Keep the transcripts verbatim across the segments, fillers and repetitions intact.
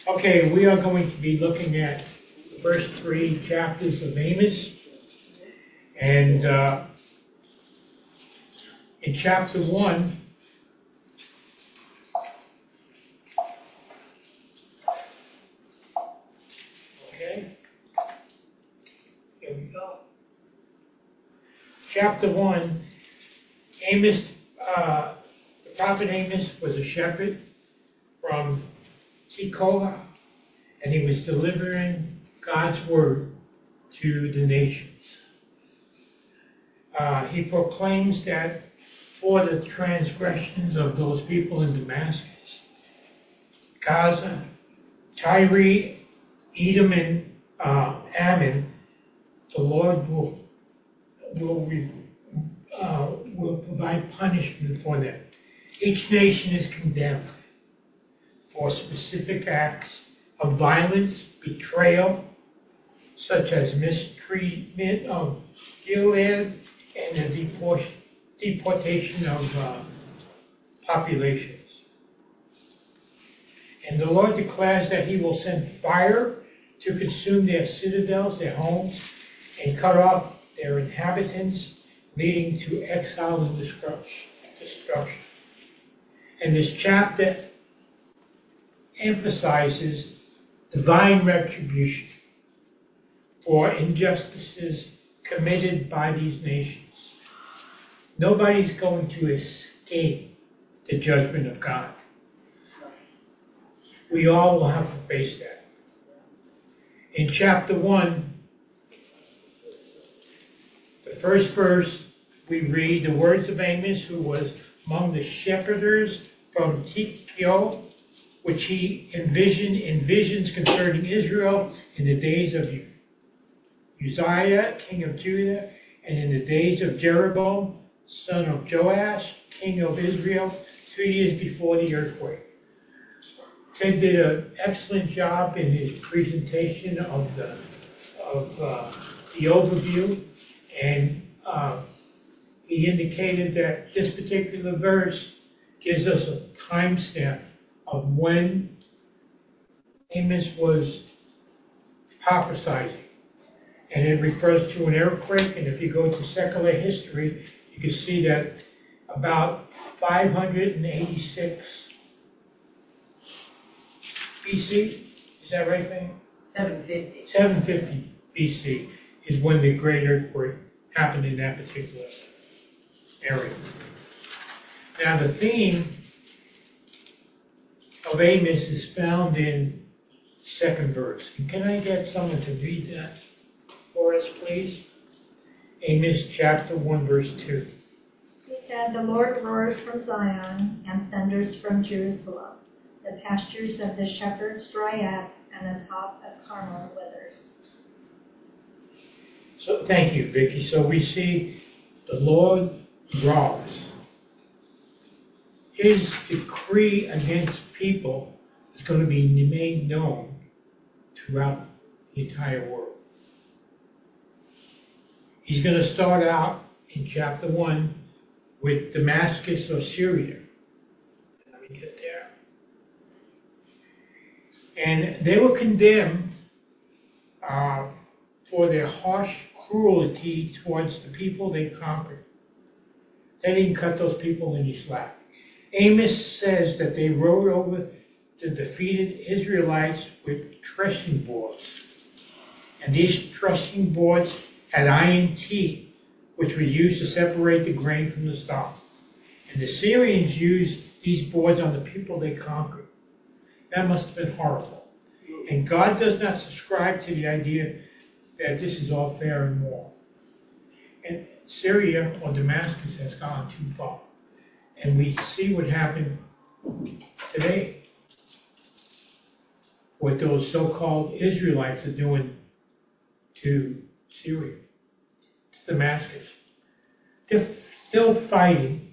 Okay, we are going to be looking at the first three chapters of Amos. And uh, in chapter one, okay, here we go. Chapter one, Amos, uh, the prophet Amos was a shepherd from Tekoa, and he was delivering God's word to the nations. Uh, he proclaims that for the transgressions of those people in Damascus, Gaza, Tyre, Edom, and uh, Ammon, the Lord will will uh, will provide punishment for them. Each nation is condemned for specific acts of violence, betrayal, such as mistreatment of Gilead and the deport- deportation of uh, populations. And the Lord declares that he will send fire to consume their citadels, their homes, and cut off their inhabitants, leading to exile and destruction. And this chapter emphasizes divine retribution for injustices committed by these nations. Nobody's going to escape the judgment of God. We all will have to face that. In chapter one, the first verse, we read the words of Amos, who was among the shepherders from Tekoa, which he envisioned in visions concerning Israel in the days of Uzziah, king of Judah, and in the days of Jeroboam, son of Joash, king of Israel, two years before the earthquake. Ted did an excellent job in his presentation of the of uh, the overview, and uh, he indicated that this particular verse gives us a timestamp of when Amos was prophesying. And it refers to an earthquake, and if you go to secular history, you can see that about five hundred eighty-six B C, is that right, man? seven fifty. seven fifty B C is when the great earthquake happened in that particular area. Now the theme of Amos is found in second verse. And can I get someone to read that for us, please? Amos chapter one, verse two. He said, "The Lord roars from Zion and thunders from Jerusalem. The pastures of the shepherds dry up, and the top of Carmel withers." So thank you, Vicki. So we see the Lord roars. His decree against people is going to be made known throughout the entire world. He's going to start out in chapter one with Damascus or Syria. Let me get there. And they were condemned uh, for their harsh cruelty towards the people they conquered. They didn't cut those people any slack. Amos says that they rode over the defeated Israelites with threshing boards. And these threshing boards had iron teeth, which were used to separate the grain from the stalk. And the Syrians used these boards on the people they conquered. That must have been horrible. And God does not subscribe to the idea that this is all fair and more. And Syria or Damascus has gone too far. And we see what happened today. What those so-called Israelites are doing to Syria. It's Damascus. They're still fighting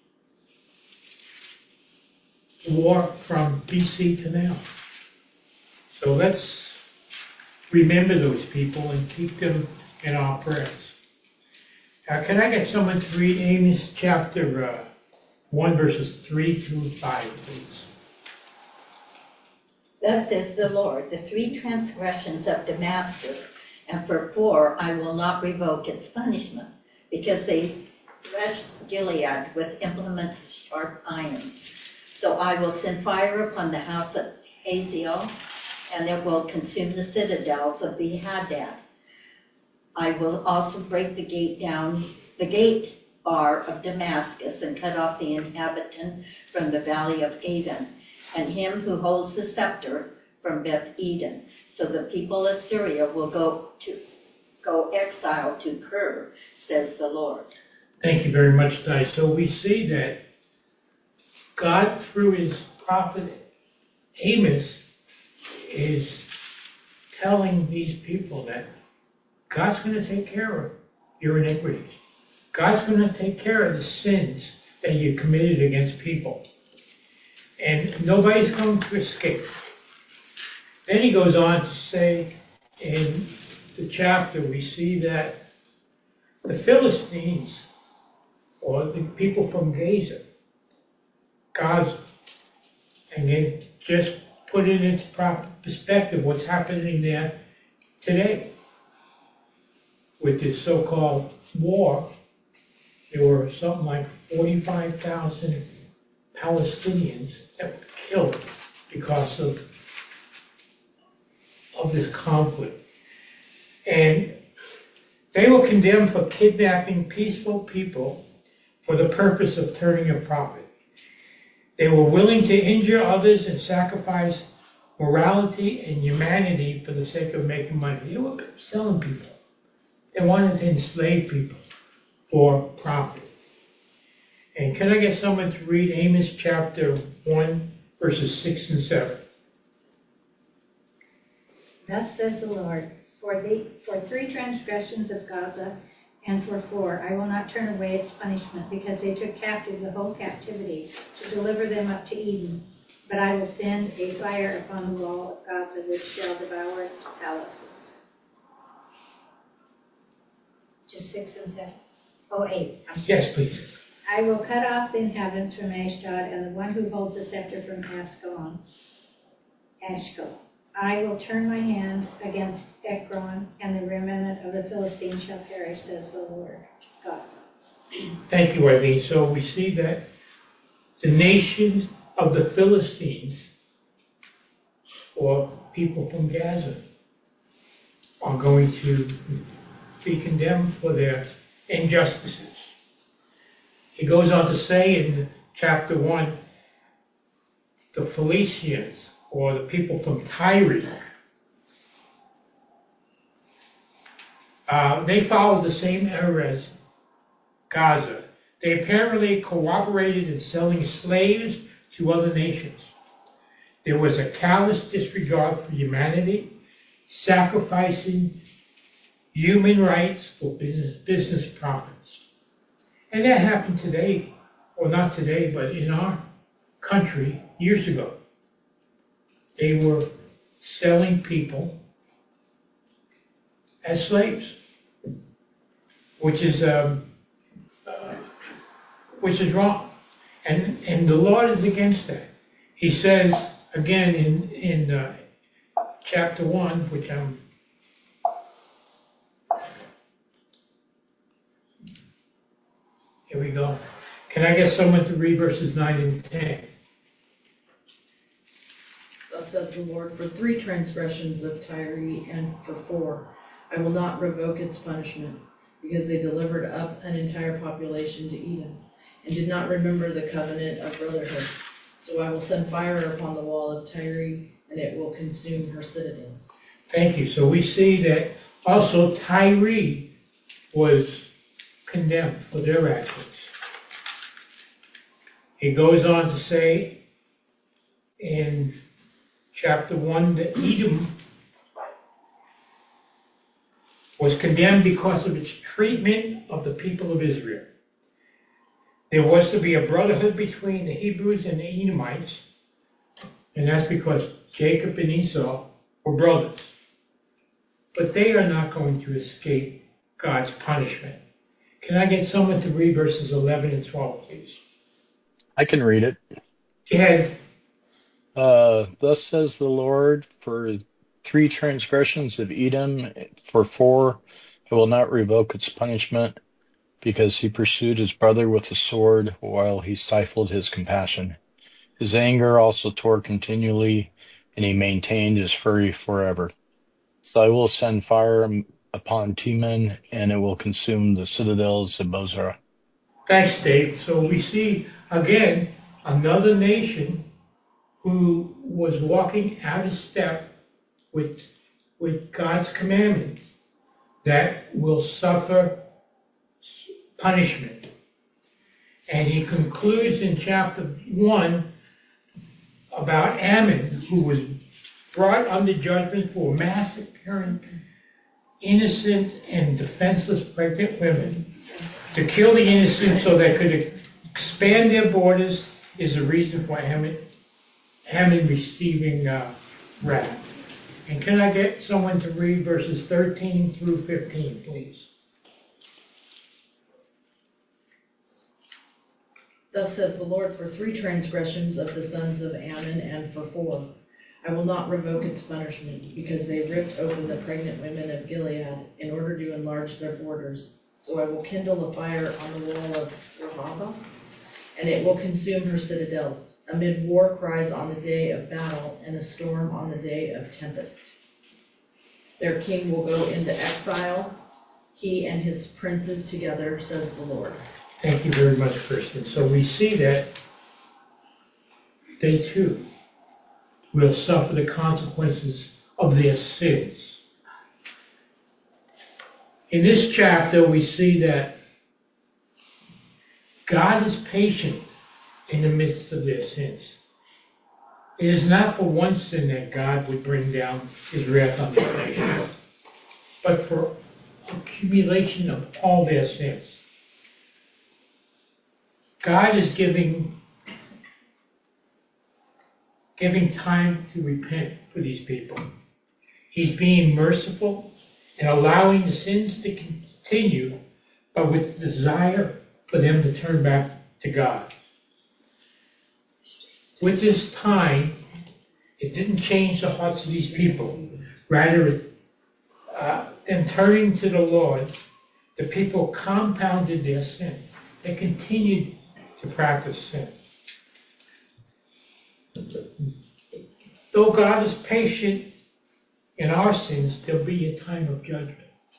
the war from B C to now. So let's remember those people and keep them in our prayers. Uh, can I get someone to read Amos chapter uh, one, verses three through five, please? Thus says the Lord, the three transgressions of Damascus, and for four I will not revoke its punishment, because they threshed Gilead with implements of sharp iron. So I will send fire upon the house of Hazael, and it will consume the citadels of the Hadad. I will also break the gate down, the gate bar of Damascus, and cut off the inhabitant from the valley of Aden, and him who holds the scepter from Beth Eden. So the people of Syria will go to go exile to Kir, says the Lord. Thank you very much, Di. So we see that God, through his prophet Amos, is telling these people that God's going to take care of your iniquities. God's going to take care of the sins that you committed against people. And nobody's going to escape. Then he goes on to say in the chapter, we see that the Philistines, or the people from Gaza, Gaza, and they just put it into proper perspective what's happening there today. With this so-called war, there were something like forty-five thousand Palestinians that were killed because of, of this conflict. And they were condemned for kidnapping peaceful people for the purpose of turning a profit. They were willing to injure others and sacrifice morality and humanity for the sake of making money. They were selling people. They wanted to enslave people for profit. And can I get someone to read Amos chapter one, verses six and seven? Thus says the Lord, for, the, for three transgressions of Gaza, and for four, I will not turn away its punishment, because they took captive the whole captivity to deliver them up to Eden. But I will send a fire upon the wall of Gaza, which shall devour its palaces. Just six and seven. Oh, eight. I'm sorry. Yes, please. I will cut off the inhabitants from Ashdod, and the one who holds the scepter from Ascalon. Ashkelon. I will turn my hand against Ekron, and the remnant of the Philistines shall perish, says the Lord God. Thank you, Eileen. So we see that the nation of the Philistines, or people from Gaza, are going to be condemned for their injustices. He goes on to say in chapter one, the Philistines, or the people from Tyre, uh, they followed the same error as Gaza. They apparently cooperated in selling slaves to other nations. There was a callous disregard for humanity, sacrificing human rights for business, business profits. And that happened today, or not today, but in our country years ago. They were selling people as slaves, which is um, uh, which is wrong, and and the Lord is against that. He says again in in uh, chapter one, which I'm here we go. Can I get someone to read verses nine and ten? Thus says the Lord, for three transgressions of Tyre, and for four, I will not revoke its punishment, because they delivered up an entire population to Eden, and did not remember the covenant of brotherhood. So I will send fire upon the wall of Tyre, and it will consume her citadels. Thank you. So we see that also Tyre was condemned for their actions. He goes on to say in chapter one that Edom was condemned because of its treatment of the people of Israel. There was to be a brotherhood between the Hebrews and the Edomites, and that's because Jacob and Esau were brothers. But they are not going to escape God's punishment. Can I get someone to read verses eleven and twelve, please? I can read it. Go ahead. Uh, thus says the Lord, for three transgressions of Edom, for four, I will not revoke its punishment, because he pursued his brother with a sword while he stifled his compassion. His anger also tore continually, and he maintained his fury forever. So I will send fire upon Teman, and it will consume the citadels of Bozrah. Thanks, Dave. So we see, again, another nation who was walking out of step with, with God's commandments that will suffer punishment. And he concludes in chapter one about Ammon, who was brought under judgment for massacring innocent and defenseless pregnant women. To kill the innocent so they could expand their borders is the reason for Ammon, Ammon receiving uh, wrath. And can I get someone to read verses thirteen through fifteen, please? Thus says the Lord, for three transgressions of the sons of Ammon, and for four, I will not revoke its punishment, because they ripped open the pregnant women of Gilead in order to enlarge their borders. So I will kindle a fire on the wall of Rehoboth, and it will consume her citadels, amid war cries on the day of battle, and a storm on the day of tempest. Their king will go into exile, he and his princes together, says the Lord. Thank you very much, Kristen. So we see that they too will suffer the consequences of their sins. In this chapter, we see that God is patient in the midst of their sins. It is not for one sin that God would bring down his wrath on the nation, but for accumulation of all their sins. God is giving, giving time to repent for these people. He's being merciful and allowing the sins to continue, but with the desire for them to turn back to God. With this time, it didn't change the hearts of these people. Rather, uh, in turning to the Lord, the people compounded their sin. They continued to practice sin. Though God is patient in our sins, there'll be a time of judgment.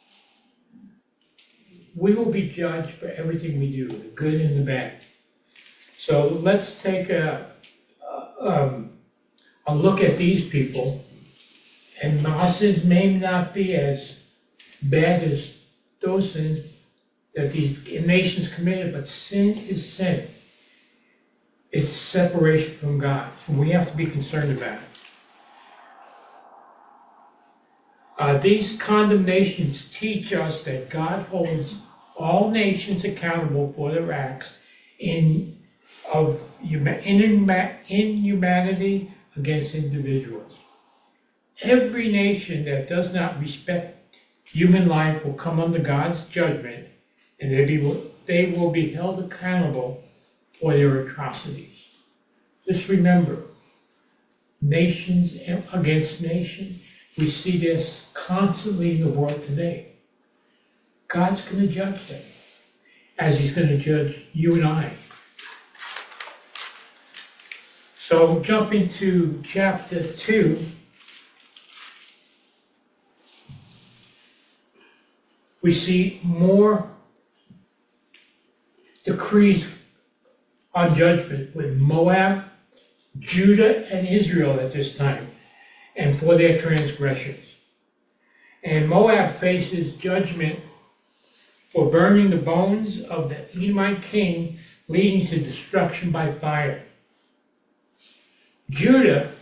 We will be judged for everything we do, the good and the bad. So let's take a, a, um, a look at these people. And our sins may not be as bad as those sins that these nations committed, but sin is sin. It's separation from God. So we have to be concerned about it. Uh, these condemnations teach us that God holds all nations accountable for their acts in of inhumanity against individuals. Every nation that does not respect human life will come under God's judgment, and they, be, they will be held accountable for their atrocities. Just remember, nations against nations, we see this constantly in the world today. God's going to judge them, as he's going to judge you and I. So jump into chapter two. We see more decrees on judgment with Moab, Judah, and Israel at this time, and for their transgressions. And Moab faces judgment for burning the bones of the Edomite king, leading to destruction by fire. Judah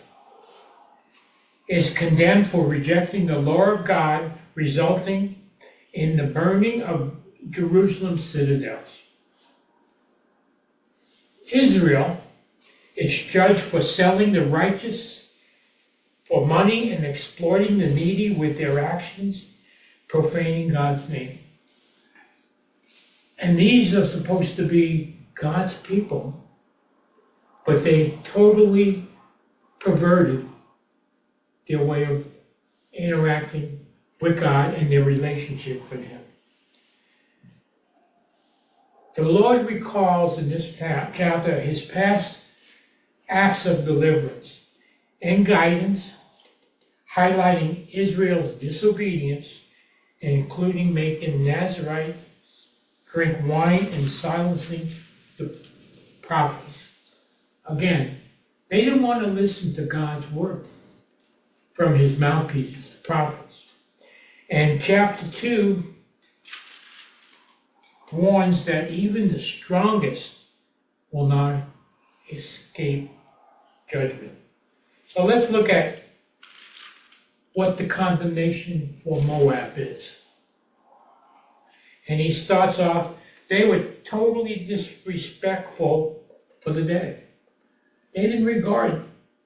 is condemned for rejecting the law of God, resulting in the burning of Jerusalem's citadels. Israel is judged for selling the righteous for money and exploiting the needy with their actions, profaning God's name. And these are supposed to be God's people, but they totally perverted their way of interacting with God and their relationship with Him. The Lord recalls in this chapter His past acts of deliverance and guidance, highlighting Israel's disobedience, including making Nazarites drink wine and silencing the prophets. Again, they didn't want to listen to God's word from His mouthpieces, the prophets. And chapter two warns that even the strongest will not escape judgment. So let's look at what the condemnation for Moab is. And he starts off, they were totally disrespectful for the dead. They didn't regard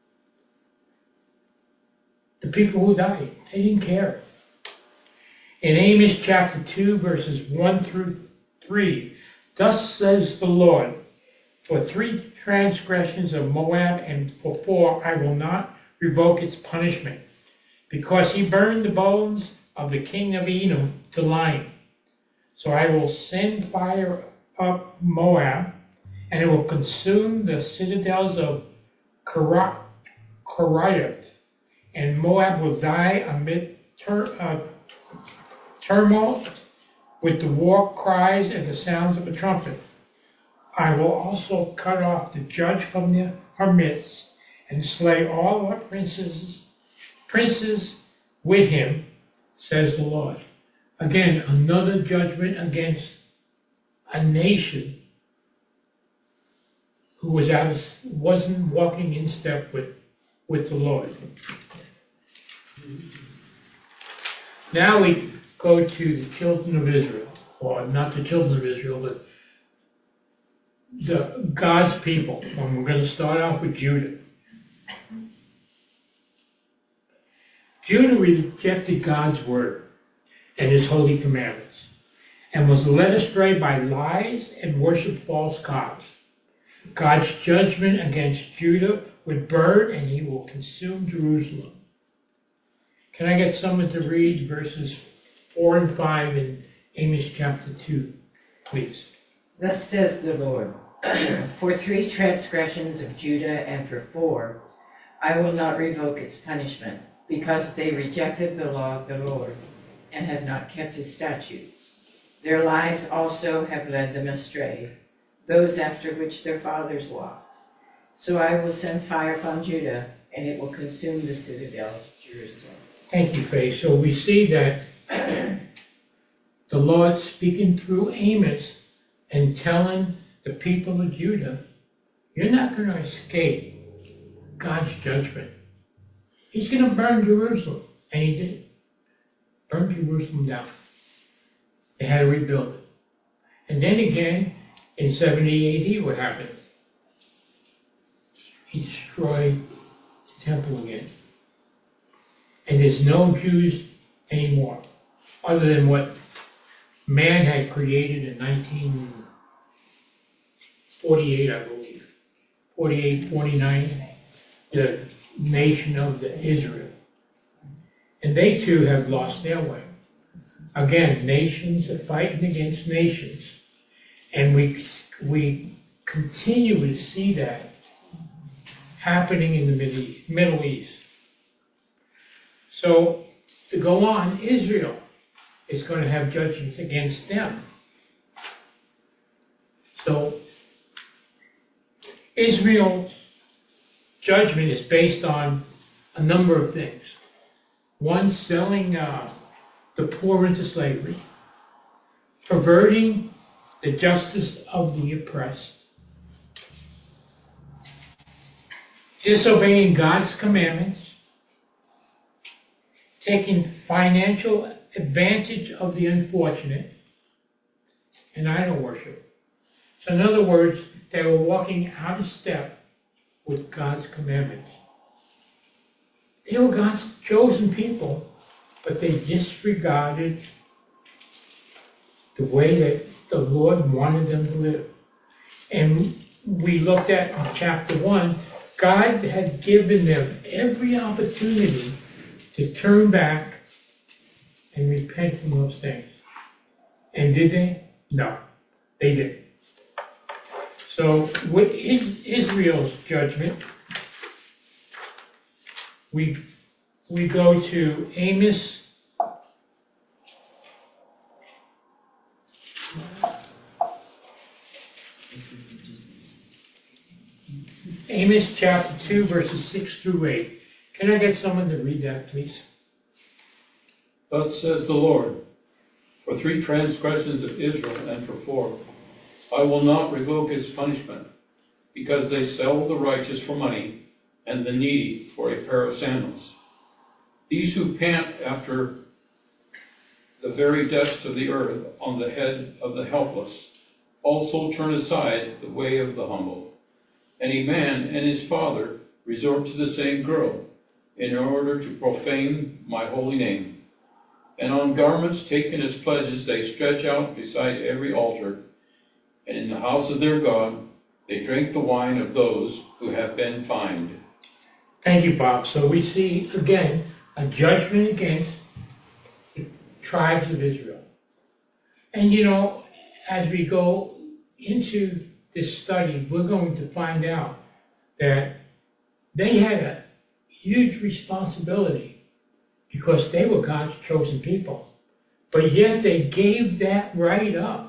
the people who died. They didn't care. In Amos chapter two, verses one through three, thus says the Lord, for three transgressions of Moab and for four I will not revoke its punishment, because he burned the bones of the king of Edom to lime. So I will send fire up Moab, and it will consume the citadels of Kiriath, and Moab will die amid tur- uh, turmoil with the war cries and the sounds of a trumpet. I will also cut off the judge from the, her midst, and slay all her princes, princes with him, says the Lord. Again, another judgment against a nation who was out of, wasn't walking in step with, with the Lord. Now we go to the children of Israel, or not the children of Israel, but the God's people. And we're going to start off with Judah. Judah rejected God's word and His holy commandments, and was led astray by lies and worshiped false gods. God's judgment against Judah would burn, and He will consume Jerusalem. Can I get someone to read verses four and five in Amos chapter two, please? Thus says the Lord, for three transgressions of Judah and for four, I will not revoke its punishment, because they rejected the law of the Lord and have not kept His statutes. Their lies also have led them astray, those after which their fathers walked. So I will send fire upon Judah, and it will consume the citadels of Jerusalem. Thank you, Faith. So we see that the Lord speaking through Amos and telling the people of Judah, you're not going to escape God's judgment. He's going to burn Jerusalem. And He did. Burn Jerusalem down. They had to rebuild it. And then again, in seventy A D, what happened? He destroyed the temple again. And there's no Jews anymore, other than what man had created in nineteen forty-eight, I believe. forty-eight, forty-nine, the nation of the Israel. And they too have lost their way. Again, nations are fighting against nations. And we we continue to see that happening in the Middle East. So, to go on, Israel is going to have judgments against them. So, Israel's judgment is based on a number of things. One, selling uh, the poor into slavery, perverting the justice of the oppressed, disobeying God's commandments, taking financial advantage of the unfortunate, and idol worship. So in other words, they were walking out of step with God's commandments. They were God's chosen people, but they disregarded the way that the Lord wanted them to live. And we looked at in chapter one God had given them every opportunity to turn back and repent from those things. And did they? No, they didn't. So with Israel's judgment, we we go to Amos. Amos chapter two, verses six through eight. Can I get someone to read that, please? Thus says the Lord, for three transgressions of Israel and for four, I will not revoke its punishment, because they sell the righteous for money and the needy for a pair of sandals. These who pant after the very dust of the earth on the head of the helpless also turn aside the way of the humble. And a man and his father resort to the same girl in order to profane my holy name. And on garments taken as pledges they stretch out beside every altar, and in the house of their God they drink the wine of those who have been fined. Thank you, Bob. So we see, again, a judgment against the tribes of Israel. And you know, as we go into this study, we're going to find out that they had a huge responsibility because they were God's chosen people. But yet they gave that right up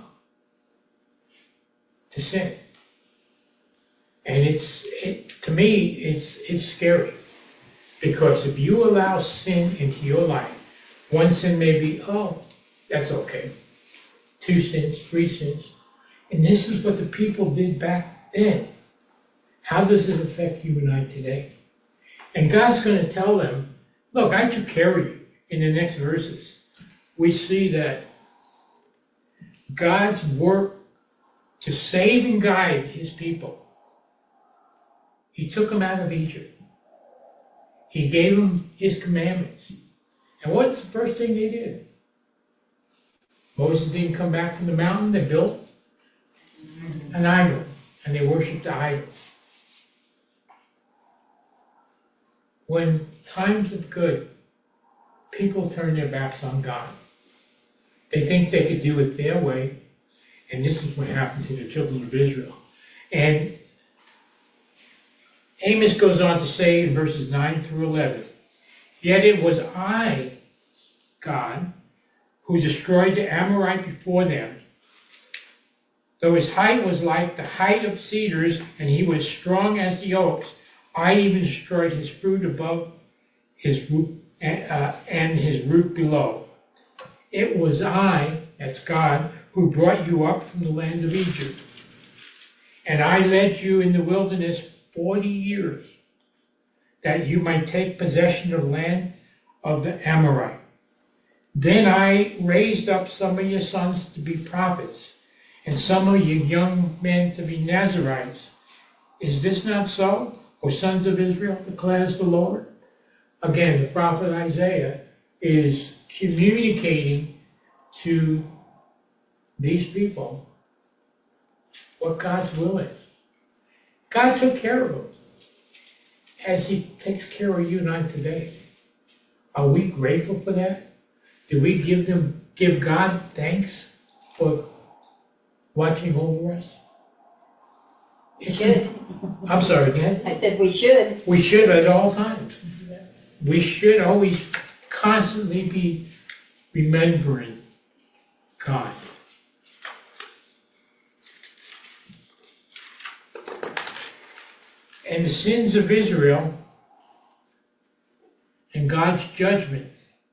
to sin. And it's, it, to me, it's, it's scary. Because if you allow sin into your life, one sin may be, oh, that's okay. Two sins, three sins. And this is what the people did back then. How does it affect you and I today? And God's going to tell them, look, I took care of you. In the next verses, we see that God's work to save and guide his people. He took them out of Egypt. He gave them his commandments. And what's the first thing they did? Moses didn't come back from the mountain. They built an idol, and they worshipped the idol. When times are good, people turn their backs on God. They think they could do it their way, and this is what happened to the children of Israel. And Amos goes on to say in verses nine through eleven, yet it was I, God, who destroyed the Amorite before them. Though his height was like the height of cedars, and he was strong as the oaks, I even destroyed his fruit above his root, uh, and his root below. It was I, that's God, who brought you up from the land of Egypt. And I led you in the wilderness forty years, that you might take possession of the land of the Amorite. Then I raised up some of your sons to be prophets, and some of your young men to be Nazarites. Is this not so, O sons of Israel, declares the Lord? Again, the prophet Isaiah is communicating to these people what God's will is. God took care of them as he takes care of you and I today. Are we grateful for that? Do we give them, give God thanks for watching over us? We should. I'm sorry, again? I said we should. We should at all times. We should always constantly be remembering God. And the sins of Israel and God's judgment.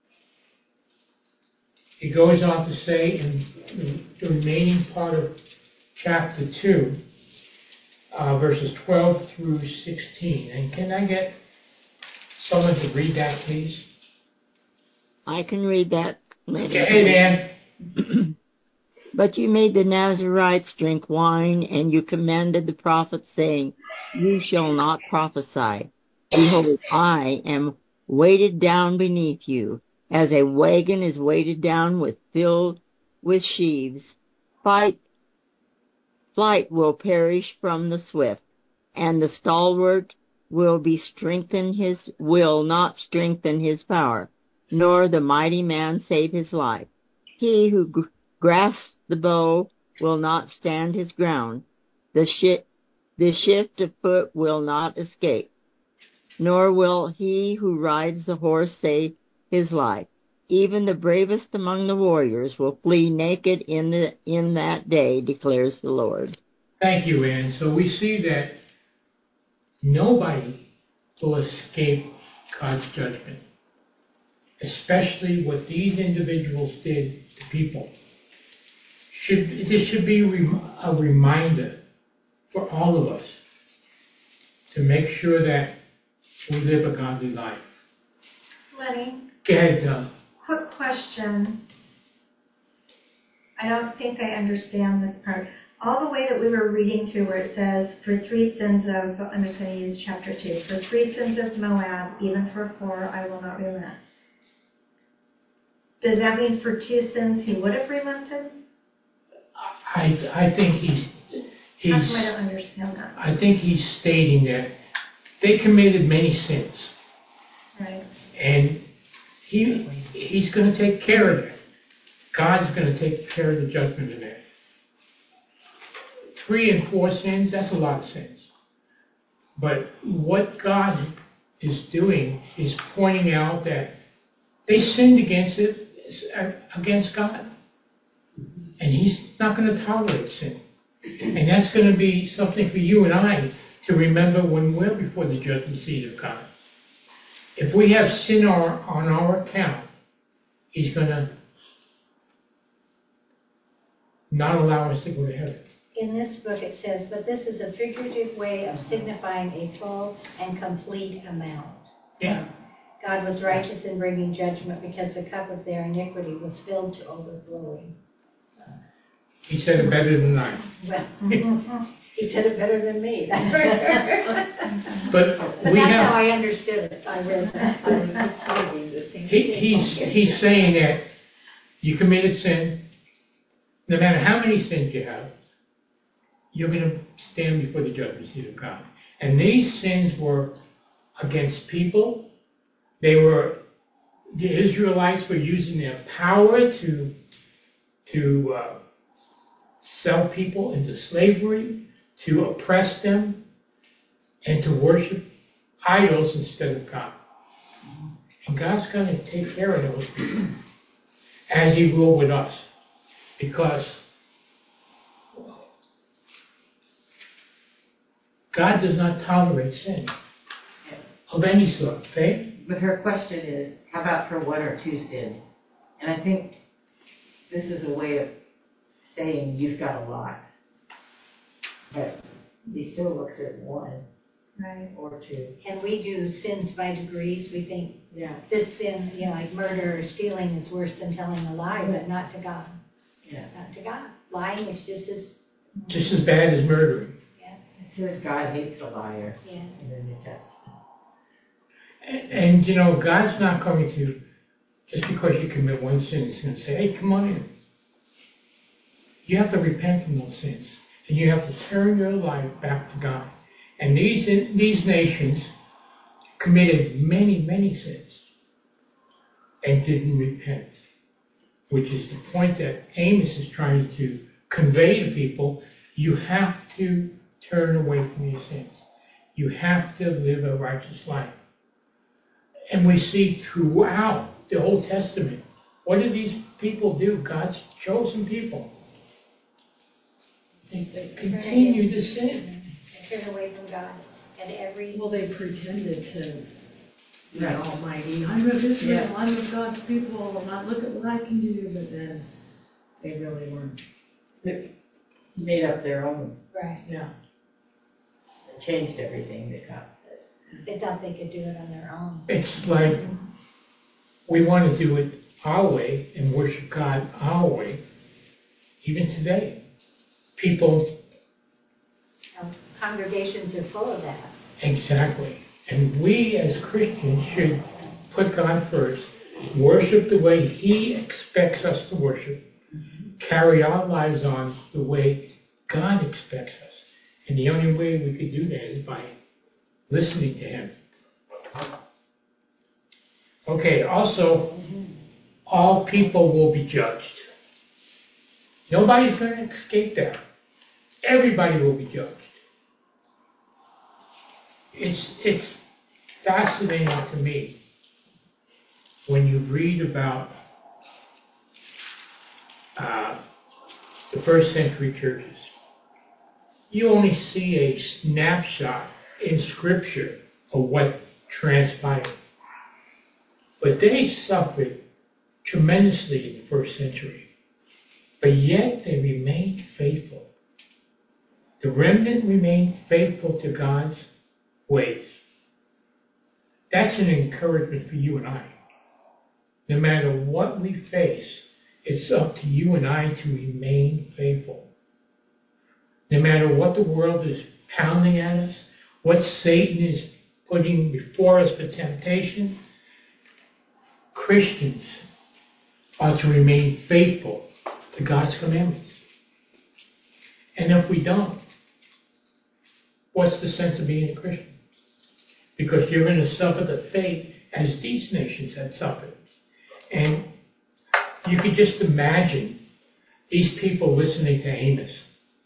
He goes on to say in the remaining part of chapter two, uh, verses twelve through sixteen. And can I get someone to read that, please? I can read that. Hey, man. But you made the Nazarites drink wine, and you commanded the prophets, saying, you shall not prophesy. Behold, I am weighted down beneath you, as a wagon is weighted down with filled with sheaves. Fight, flight will perish from the swift, and the stalwart will be strengthen his, will not strengthen his power, nor the mighty man save his life. He who gr- grasps the bow will not stand his ground. The shi- the shift of foot will not escape, nor will he who rides the horse save his life. Even the bravest among the warriors will flee naked in the, in that day, declares the Lord. Thank you, Ann. So we see that nobody will escape God's judgment, especially what these individuals did to people. Should, this should be a reminder for all of us to make sure that we live a godly life. Lenny, Go ahead, uh, quick question. I don't think I understand this part. All the way that we were reading through where it says, for three sins of, I'm just going to use chapter two, for three sins of Moab, even for four, I will not relent. Does that mean for two sins he would have relented? I, I think he's, he's, How come I don't understand that? I think he's stating that they committed many sins. Right. And he, he's going to take care of that. God's going to take care of the judgment of that. Three and four sins, that's a lot of sins. But what God is doing is pointing out that they sinned against it, against God. And he's not going to tolerate sin. And that's going to be something for you and I to remember when we're before the judgment seat of God. If we have sin on our account, he's going to not allow us to go to heaven. In this book it says, but this is a figurative way of signifying a full and complete amount. So Yeah. God was righteous in bringing judgment because the cup of their iniquity was filled to overflowing. So, He said it better than I. well, he said it better than me. But, But we that's have, how I understood it. I read that. I was just reading the thing. he, he's, he's saying that you committed sin, no matter how many sins you have, you're going to stand before the judgment seat of God. And these sins were against people. They were, the Israelites were using their power to, to uh, sell people into slavery, to oppress them, and to worship idols instead of God. And God's going to take care of those people, as he will with us. Because God does not tolerate sin of any sort, okay? But her question is, how about for one or two sins? And I think this is a way of saying you've got a lot. But he still looks at one Right. or two. And we do sins by degrees. We think Yeah. this sin, you know, like murder or stealing is worse than telling a lie, but not to God. Yeah. Not to God. Lying is just as, Just as bad as murdering. yeah, It says God hates a liar yeah. in the New Testament. And, and you know, God's not going to, just because you commit one sin, he's going to say, hey, come on in. You have to repent from those sins. And you have to turn your life back to God. And these, these nations committed many, many sins and didn't repent. Which is the point that Amos is trying to convey to people. You have to turn away from your sins. You have to live a righteous life. And we see throughout the Old Testament, what do these people do? God's chosen people. They, they continue to sin. They turn away from God. And every, Well, they pretended to be Right. almighty. I'm of Israel. Yeah. I'm of God's people. And look at what I can do. But then they really weren't. They made up their own. right. Yeah. They changed everything that God said. They thought they could do it on their own. It's like we want to do it our way and worship God our way. Even today, people. You know, congregations are full of that. Exactly. And we as Christians should put God first, worship the way he expects us to worship, carry our lives on the way God expects us. And the only way we could do that is by listening to him. Okay, also, all people will be judged. Nobody's going to escape that. Everybody will be judged. It's, it's fascinating to me when you read about uh, the first century churches. You only see a snapshot in Scripture of what transpired. But they suffered tremendously in the first century. But yet they remained faithful. The remnant remained faithful to God's ways. That's an encouragement for you and I. No matter what we face, it's up to you and I to remain faithful. No matter what the world is pounding at us, what Satan is putting before us for temptation, Christians are to remain faithful to God's commandments. And if we don't, what's the sense of being a Christian? Because you're going to suffer the fate as these nations had suffered. And you could just imagine these people listening to Amos.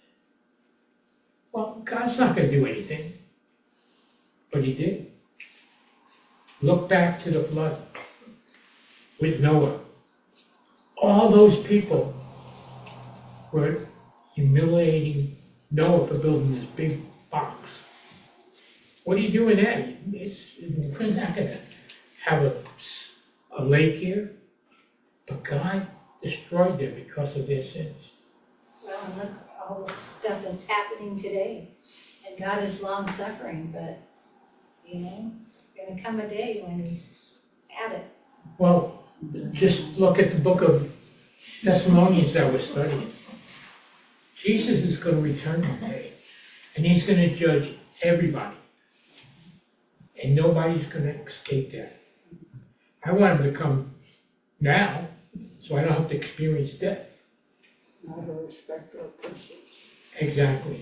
Well, God's not going to do anything. But he did. Look back to the flood with Noah. All those people were humiliating Noah for building this big box. What are you doing there? It's, we're not going to have a, a lake here. But God destroyed them because of their sins. Well, and look all the stuff that's happening today. And God is long suffering, but, you know, there's going to come a day when he's at it. Well, just look at the book of Thessalonians that we're studying. Jesus is going to return one day. And he's going to judge everybody. And nobody's going to escape that. I want him to come now, so I don't have to experience death. Not a respecter of persons. Exactly.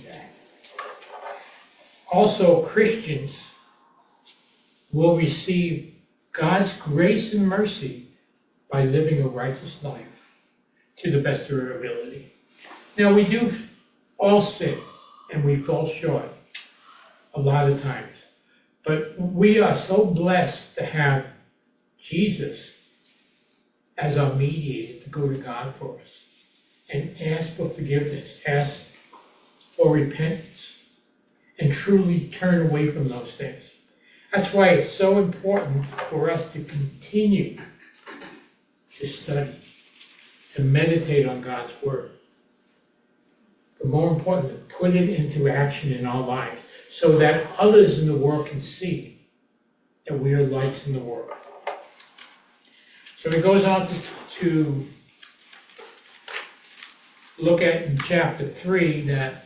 Also, Christians will receive God's grace and mercy by living a righteous life to the best of their ability. Now, we do all sin, and we fall short a lot of times. But we are so blessed to have Jesus as our mediator to go to God for us and ask for forgiveness, ask for repentance, and truly turn away from those things. That's why it's so important for us to continue to study, to meditate on God's Word. But more important, to put it into action in our lives so that others in the world can see that we are lights in the world. So he goes on to, to look at in chapter three that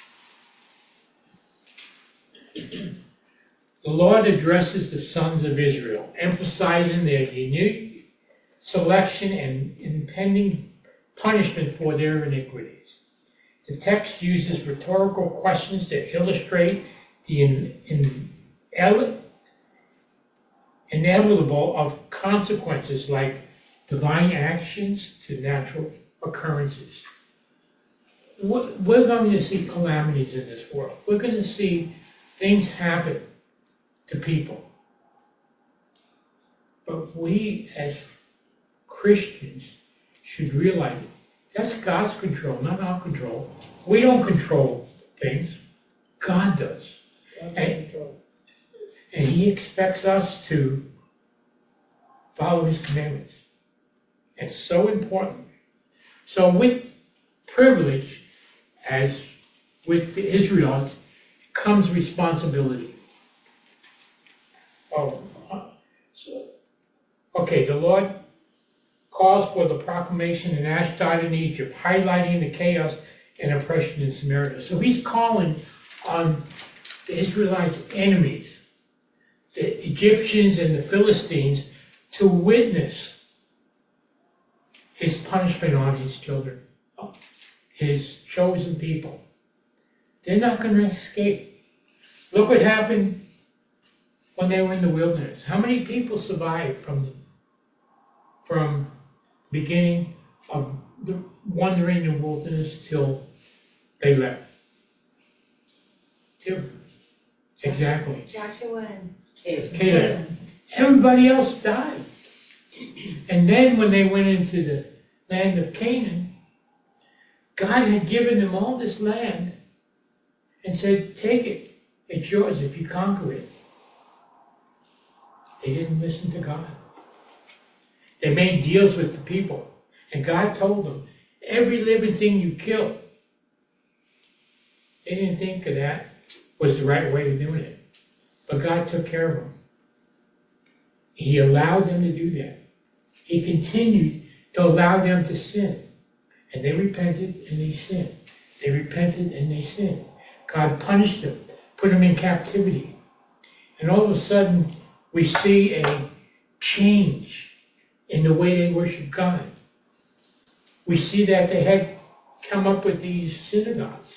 the Lord addresses the sons of Israel, emphasizing their unique selection and impending punishment for their iniquities. The text uses rhetorical questions to illustrate the in, in, in, inevitable of consequences like divine actions to natural occurrences. We're going to see calamities in this world. We're going to see things happen to people. But we as Christians should realize that's God's control, not our control. We don't control things. God does. And, and he expects us to follow his commandments. It's so important. So with privilege, as with the Israelites, comes responsibility. Oh, so, okay, the Lord calls for the proclamation in Ashdod and Egypt, highlighting the chaos and oppression in Samaria. So he's calling on the Israelites' enemies, the Egyptians and the Philistines, to witness his punishment on his children, his chosen people. They're not going to escape. Look what happened when they were in the wilderness? How many people survived from the, from beginning of the wandering in the wilderness till they left? Two. Exactly. Joshua and Caleb. Everybody else died. And then when they went into the land of Canaan, God had given them all this land and said, take it. It's yours if you conquer it. They didn't listen to God. They made deals with the people. And God told them, every living thing you kill. They didn't think of that was the right way of doing it. But God took care of them. He allowed them to do that. He continued to allow them to sin. And they repented and they sinned. They repented and they sinned. God punished them, put them in captivity. And all of a sudden, we see a change in the way they worship God. We see that they had come up with these synagogues.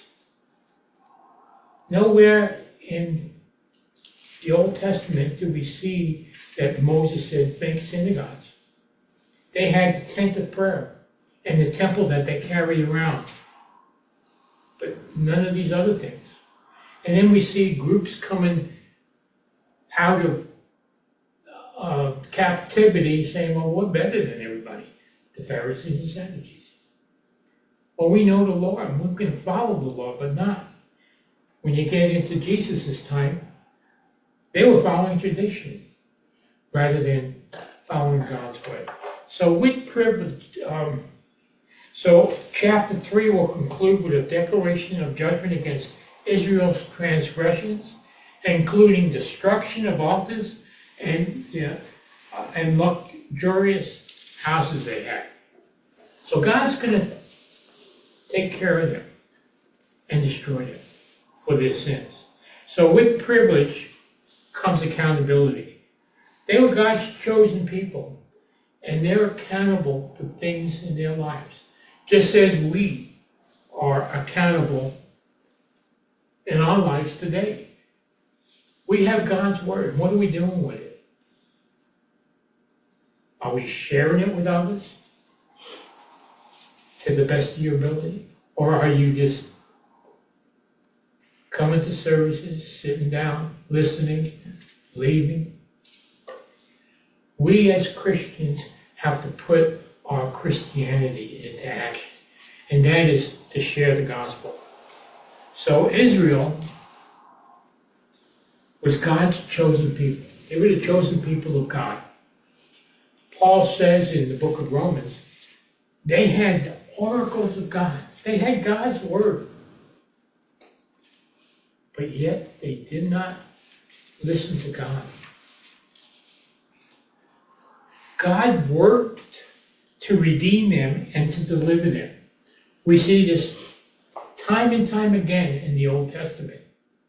Nowhere in the Old Testament do we see that Moses said, make synagogues. They had the tent of prayer and the temple that they carried around. But none of these other things. And then we see groups coming out of uh, captivity saying, well, we're better than everybody. The Pharisees and Sadducees. Well, we know the law and we're going to follow the law, but not. When you get into Jesus' time, they were following tradition rather than following God's way. So with privilege, um, so chapter three will conclude with a declaration of judgment against Israel's transgressions, including destruction of altars and yeah, uh, and luxurious houses they had. So God's going to take care of them and destroy them for their sins. So with privilege comes accountability. They were God's chosen people, and they're accountable to things in their lives, just as we are accountable in our lives today. We have God's word. What are we doing with it? Are we sharing it with others to the best of your ability? Or are you just coming to services, sitting down, listening, leaving? We as Christians have to put our Christianity into action, and that is to share the gospel. So Israel was God's chosen people. They were the chosen people of God. Paul says in the book of Romans, they had the oracles of God. They had God's word. But yet they did not listen to God. God worked to redeem them and to deliver them. We see this time and time again in the Old Testament.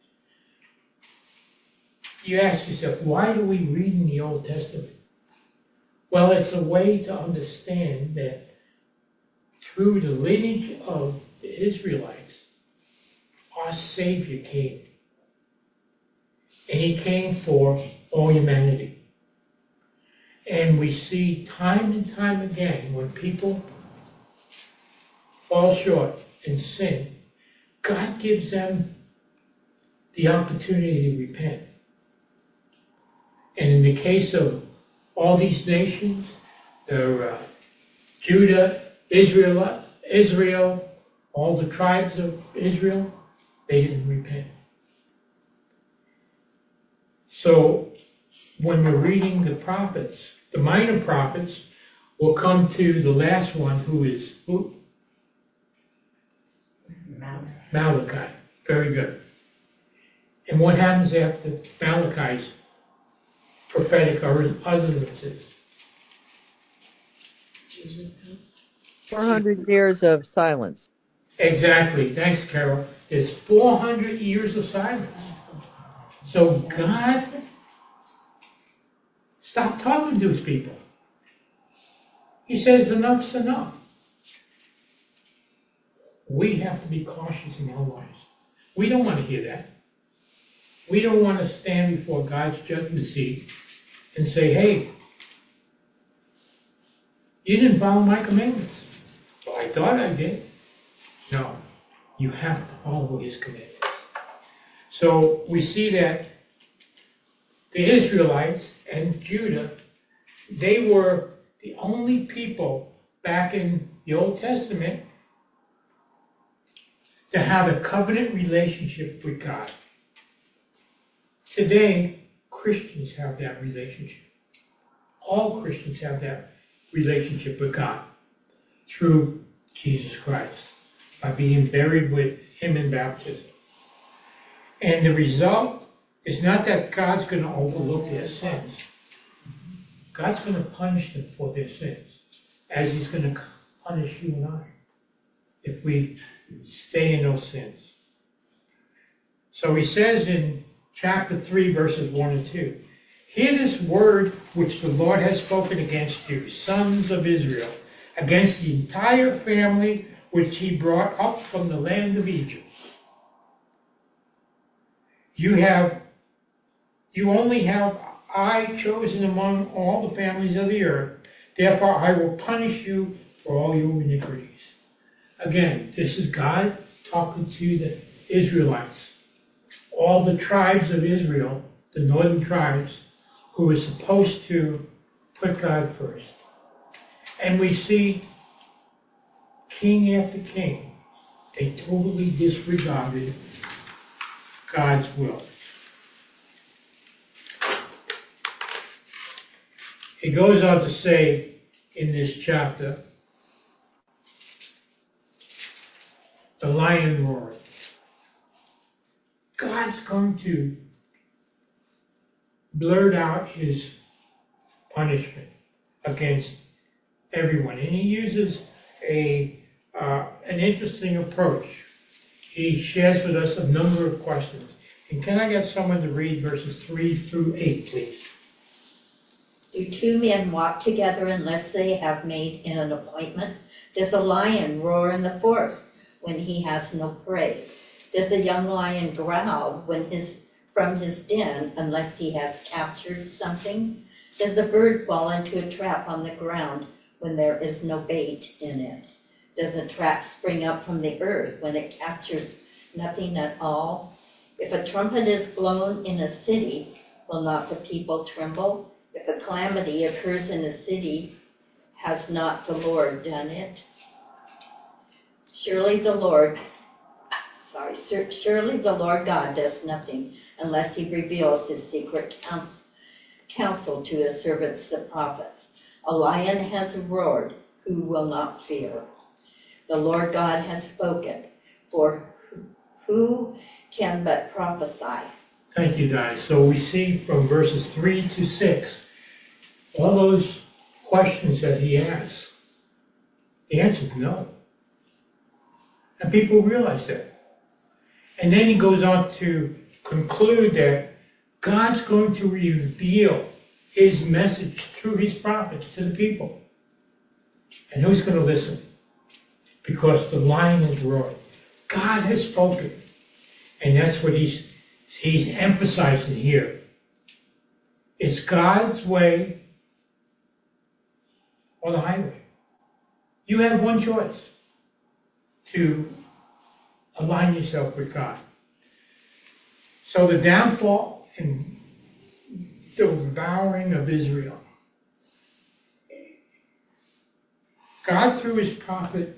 You ask yourself, why do we read in the Old Testament? Well, it's a way to understand that through the lineage of the Israelites, our Savior came. And He came for all humanity. And we see time and time again when people fall short and sin, God gives them the opportunity to repent. And in the case of all these nations, the uh, Judah, Israel, Israel, all the tribes of Israel, they didn't repent. So when we're reading the prophets, the minor prophets will come to the last one, who is who? Malachi. Malachi. Very good. And what happens after Malachi's prophetic utterances? Jesus comes. four hundred years of silence. Exactly. Thanks, Carol. There's four hundred years of silence. So God stopped talking to His people. He says enough's enough. We have to be cautious in our lives. We don't want to hear that. We don't want to stand before God's judgment seat and say, hey, you didn't follow my commandments. Well, I thought I did. No, you have to follow his commandments. So we see that the Israelites and Judah, they were the only people back in the Old Testament to have a covenant relationship with God. Today, Christians have that relationship. All Christians have that relationship with God through Jesus Christ, by being buried with him in baptism. And the result is not that God's going to overlook their sins. God's going to punish them for their sins, as he's going to punish you and I if we stay in those sins. So he says in chapter three, verses one and two, hear this word which the Lord has spoken against you, sons of Israel, against the entire family which he brought up from the land of Egypt. You have, you only have I chosen among all the families of the earth, therefore I will punish you for all your iniquities. Again, this is God talking to the Israelites, all the tribes of Israel, the northern tribes, who were supposed to put God first. And we see king after king, they totally disregarded God's will. He goes on to say in this chapter, the lion roared. God's going to blurt out his punishment against everyone. And he uses a uh, an interesting approach. He shares with us a number of questions. And can I get someone to read verses three through eight, please? Do two men walk together unless they have made an appointment? Does a lion roar in the forest when he has no prey? Does a young lion growl when his, from his den unless he has captured something? Does a bird fall into a trap on the ground when there is no bait in it? Does a trap spring up from the earth when it captures nothing at all? If a trumpet is blown in a city, will not the people tremble? If a calamity occurs in a city, has not the Lord done it? Surely the Lord, sorry, surely the Lord God does nothing unless he reveals his secret counsel, counsel to his servants the prophets. A lion has roared, who will not fear? The Lord God has spoken, for who can but prophesy? Thank you, guys. So we see from verses three to six, all those questions that he asks, the answer is no. And people realize that. And then he goes on to conclude that God's going to reveal his message through his prophets to the people. And who's going to listen? Because the lion is roaring. God has spoken. And that's what he's, he's emphasizing here. It's God's way or the highway. You have one choice: to align yourself with God. So the downfall and the devouring of Israel. God, through his prophet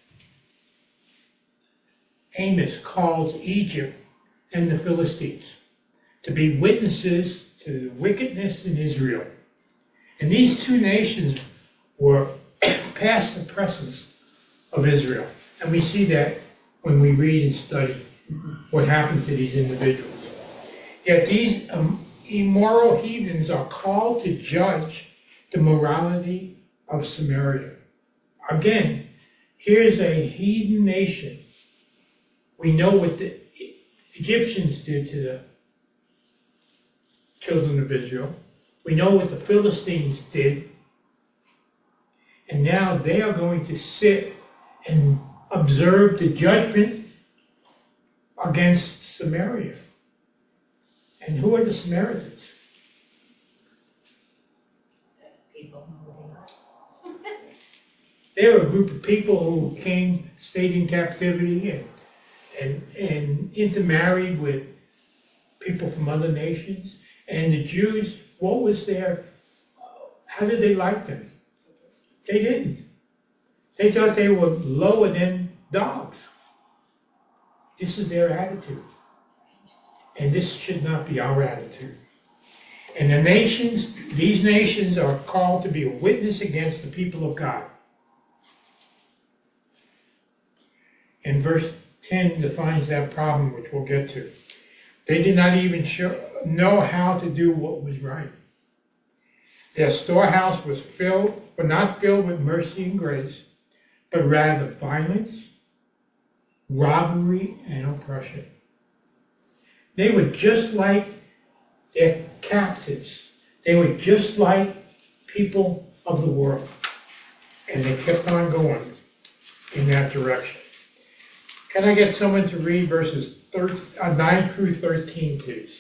Amos, calls Egypt and the Philistines to be witnesses to the wickedness in Israel. And these two nations were past the presence of Israel. And we see that when we read and study what happened to these individuals. Yet these um, immoral heathens are called to judge the morality of Samaria. Again, here's a heathen nation. We know what the Egyptians did to the children of Israel. We know what the Philistines did. And now they are going to sit and observe the judgment against Samaria. And who are the Samaritans? People. They were a group of people who came, stayed in captivity, and and and intermarried with people from other nations. And the Jews, what was their, how did they like them? They didn't. They thought they were lower than dogs. This is their attitude. And this should not be our attitude. And the nations, these nations are called to be a witness against the people of God. And verse ten defines that problem, which we'll get to. They did not even show, know how to do what was right. Their storehouse was filled, but not filled with mercy and grace, but rather violence, robbery, and oppression. They were just like their captives. They were just like people of the world. And they kept on going in that direction. Can I get someone to read verses nine through thirteen, please?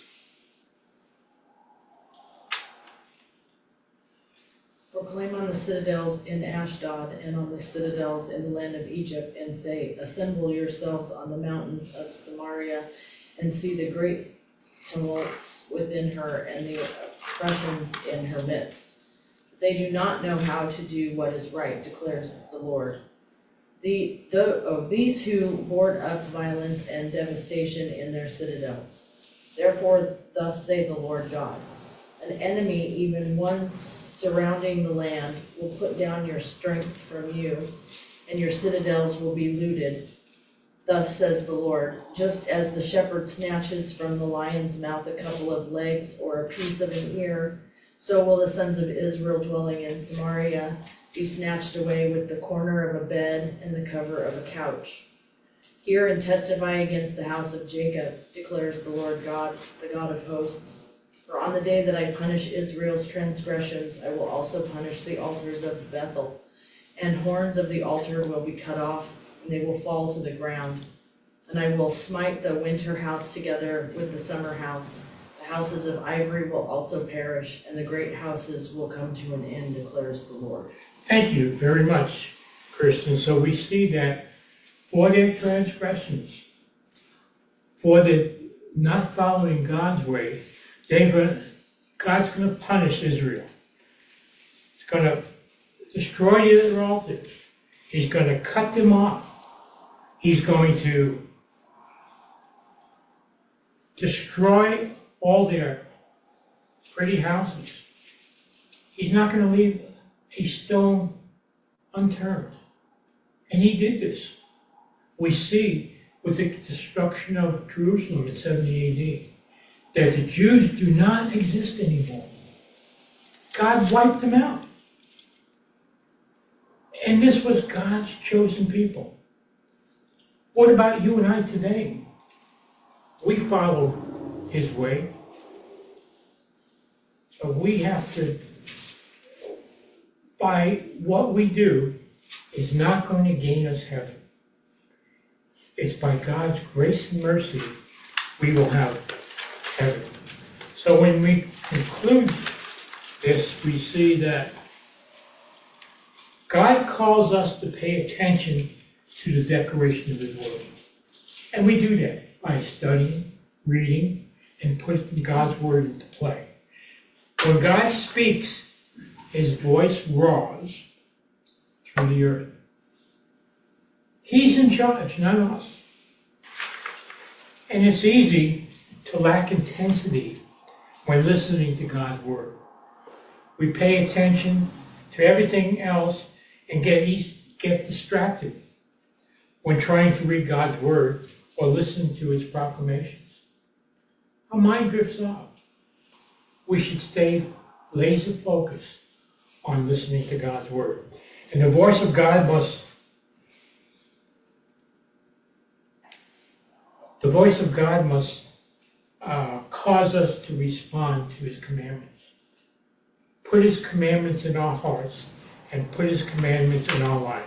Proclaim on the citadels in Ashdod and on the citadels in the land of Egypt, and say, assemble yourselves on the mountains of Samaria, and see the great tumults within her and the oppressions in her midst. They do not know how to do what is right, declares the Lord. The, the, oh, these who hoard up violence and devastation in their citadels. Therefore, thus say the Lord God, an enemy, even one surrounding the land, will put down your strength from you, and your citadels will be looted. Thus says the Lord, just as the shepherd snatches from the lion's mouth a couple of legs or a piece of an ear, so will the sons of Israel dwelling in Samaria be snatched away with the corner of a bed and the cover of a couch. Hear and testify against the house of Jacob, declares the Lord God, the God of hosts. For on the day that I punish Israel's transgressions, I will also punish the altars of Bethel, and horns of the altar will be cut off, and they will fall to the ground. And I will smite the winter house together with the summer house. The houses of ivory will also perish, and the great houses will come to an end, declares the Lord. Thank you very much, Kristen. So we see that for their transgressions, for the not following God's way, they're going, God's going to punish Israel. He's going to destroy their altars. He's going to cut them off. He's going to destroy all their pretty houses. He's not going to leave a stone unturned. And he did this. We see with the destruction of Jerusalem in seventy A D that the Jews do not exist anymore. God wiped them out. And this was God's chosen people. What about you and I today? We follow his way. So we have to, by what we do, is not going to gain us heaven. It's by God's grace and mercy we will have heaven. So when we conclude this, we see that God calls us to pay attention to the declaration of his word. And we do that by studying, reading, and putting God's word into play. When God speaks, his voice roars through the earth. He's in charge, not us. And it's easy to lack intensity when listening to God's word. We pay attention to everything else and get get distracted when trying to read God's word or listen to his proclamations. Our mind drifts off. We should stay laser focused on listening to God's word. And the voice of God must the voice of God must uh, cause us to respond to his commandments. Put his commandments in our hearts and put his commandments in our lives.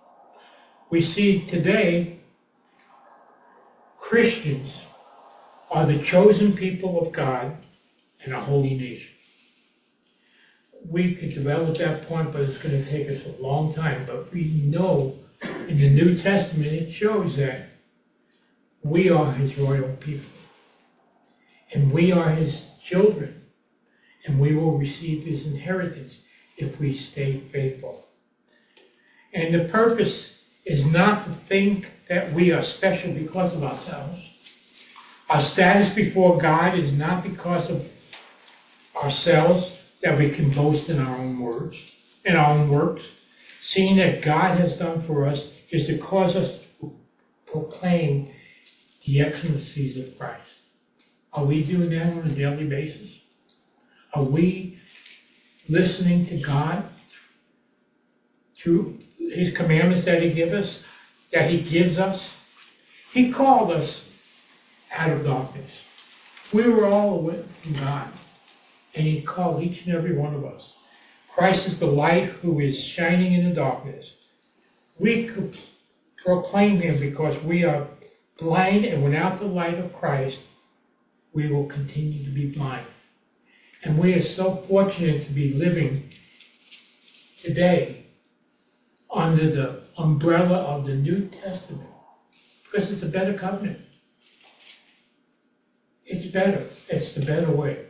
We see today Christians are the chosen people of God and a holy nation. We could develop that point, but it's going to take us a long time. But we know in the New Testament it shows that we are his royal people. And we are his children. And we will receive his inheritance if we stay faithful. And the purpose is not to think that we are special because of ourselves. Our status before God is not because of ourselves, that we can boast in our own words, in our own works. Seeing that God has done for us is to cause us to proclaim the excellencies of Christ. Are we doing that on a daily basis? Are we listening to God through his commandments that he gives us, that he gives us? He called us out of darkness. We were all away from God, and he called each and every one of us. Christ is the light who is shining in the darkness. We could proclaim him because we are blind, and without the light of Christ, we will continue to be blind. And we are so fortunate to be living today under the umbrella of the New Testament, because it's a better covenant. It's better. It's the better way.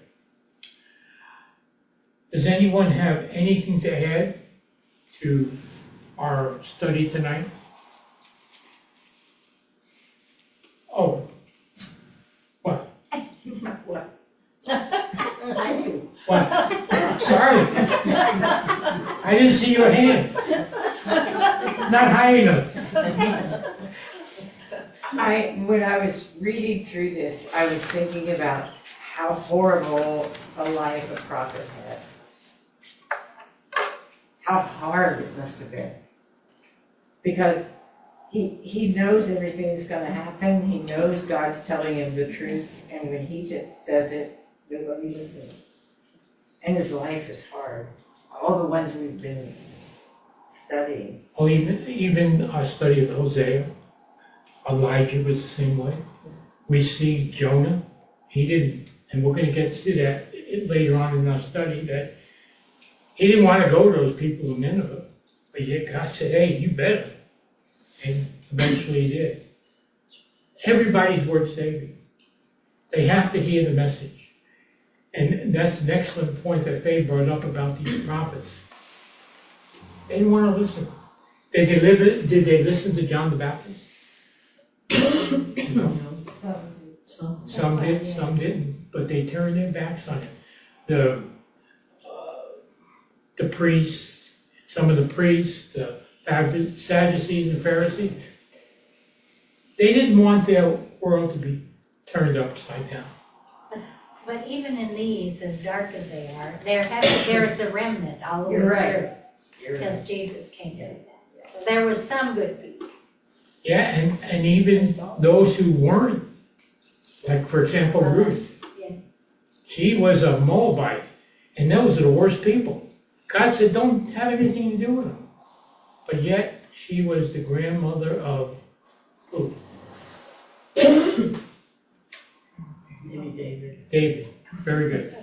Does anyone have anything to add to our study tonight? Oh, what? What? I do. What? Sorry. I didn't see your hand. Not high enough. I, when I was reading through this, I was thinking about how horrible a life a prophet had. How hard it must have been. Because he he knows everything that's going to happen. He knows God's telling him the truth. And when he just says it, nobody listens. And his life is hard. All the ones we've been studying. Oh, even, even our study of Hosea, Elijah was the same way. We see Jonah. He didn't, and we're going to get to that later on in our study, that he didn't want to go to those people in Nineveh. But yet God said, hey, you better. And eventually he did. Everybody's worth saving. They have to hear the message. And that's an excellent point that Faye brought up about these prophets. They didn't want to listen. Did they, live, did they listen to John the Baptist? No. Some, some, Some did, some didn't. But they turned their backs on it. The, uh, the priests, some of the priests, the Sadducees and Pharisees, they didn't want their world to be turned upside down. But even in these, as dark as they are, there has there's a remnant all over You're the right. earth because Jesus came to them. So there was some good people. Yeah, and, and even those who weren't, like for example Ruth, Yeah. she was a Moabite, and those are the worst people. God said don't have anything to do with them. But yet, she was the grandmother of who? Maybe David. David. Very good.